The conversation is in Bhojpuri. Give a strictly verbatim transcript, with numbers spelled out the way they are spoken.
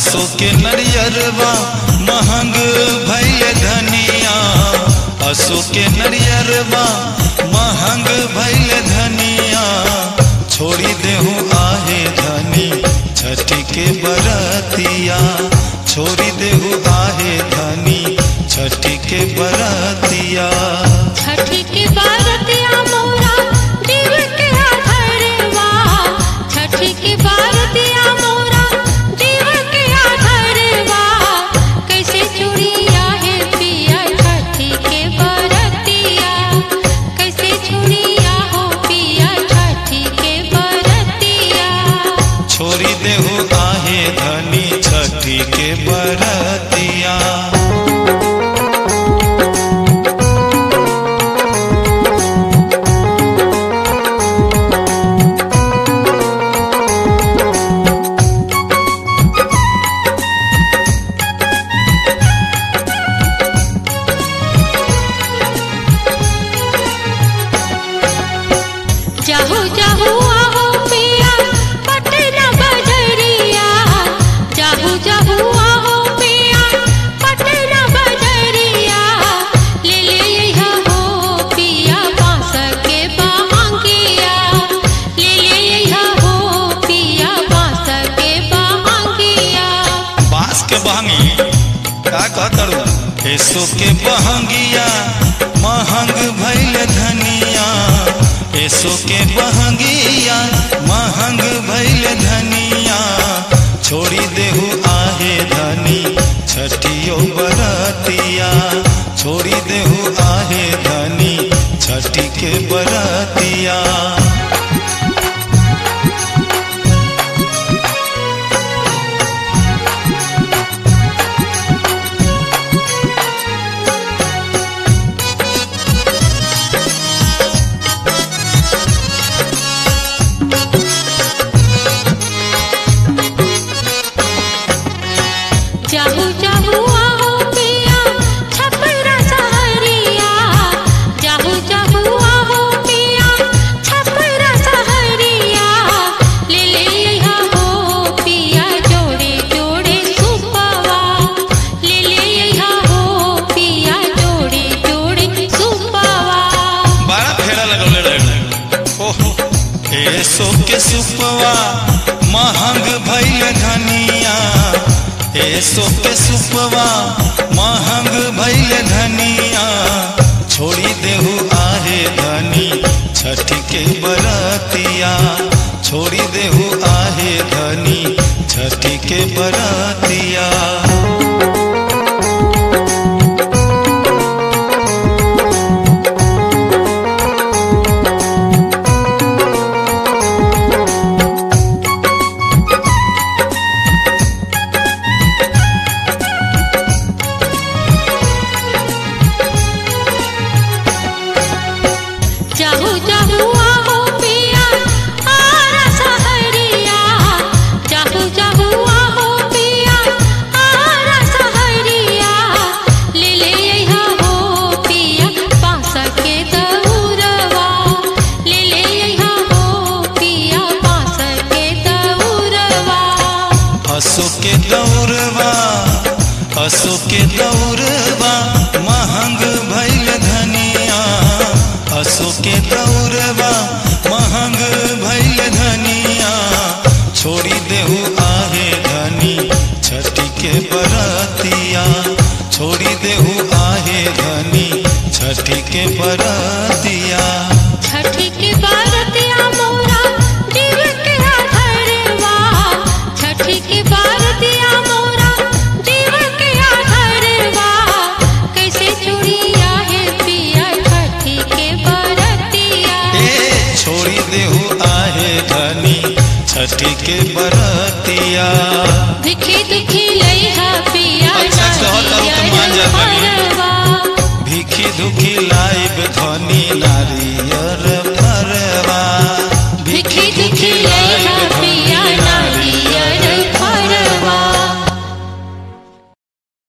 असो के नरियरवा महंग भइल धनिया, असो के नरियरवा महंग भइल धनिया, छोड़ी देहू आहे धनी छठी के बरतिया, छोड़ी देहू आहे धनी छठी के बरतिया। छठी के बरतिया मोरा जीव के आधरवा, छठी के बरतिया मोरा जीव के आधरवा, कैसे चूड़िया है पिया छठी के बरतिया, कैसे चूड़िया हो पिया छठी के बरतिया। छोड़ी देहू आहे धनी छठी के बरतिया। जाहू जाहू आहो पिया पटना बजरिया, जाहू जाहू आहो पिया पटना बजरिया, ले ले यहाँ हो पिया बांस के बहंगिया, ले ले यहाँ हो पिया बांस के बहंगिया। बांस के बहंगी का कहतरू? एसो के बहंगिया महंग भइल धनिया, एसो के बहंगिया महंग भइल धनिया, छोड़ी देहू आहे धनी छठियो बरतिया, छोड़ी देहू आहे धनी छठी के बरतिया। जाहू जाहू आहो पिया छपरा सहरिया, जाहू जाहू आहो पिया छपरा सहरिया, ले ले यहाँ हो पिया जोड़े जोड़े सुपवा, ले ले यहाँ हो पिया जोड़े जोड़े सुपवा। बड़ा फेरा लगौले रहे। ओहो एसो के सुपवा महंग भइल धनिया, एसो के सुपवा महंग भइल धनिया, छोड़ी देहू आहे धनी छठी के बरतिया, छोड़ी देहू आहे धनी छठी के बरतिया। जाहू जाहू आहो पिया आरा सहरिया, जाहू जाहू आहो पिया आरा सहरिया, ले ले यहाँ हो पिया बांस के दउरवा, ले ले यहाँ हो पिया बांस के दउरवा। असो के दौरवा असो के दौरवा महंग भइल धनिया, असो के दौरवा महंग भइल धनिया, छोड़ी देहू आहे धनी छठी के बरतिया, छोड़ी देहू आहे धनी छठी के बरतिया। छठी के बरतिया मोरा जीव के आधरवा, छठी के बरतिया मोरा जीव के आधरवा, कैसे चूड़िया है पिया छठी के बरतिया। ए छोड़ी देहू आहे धनी छठी के बरतिया।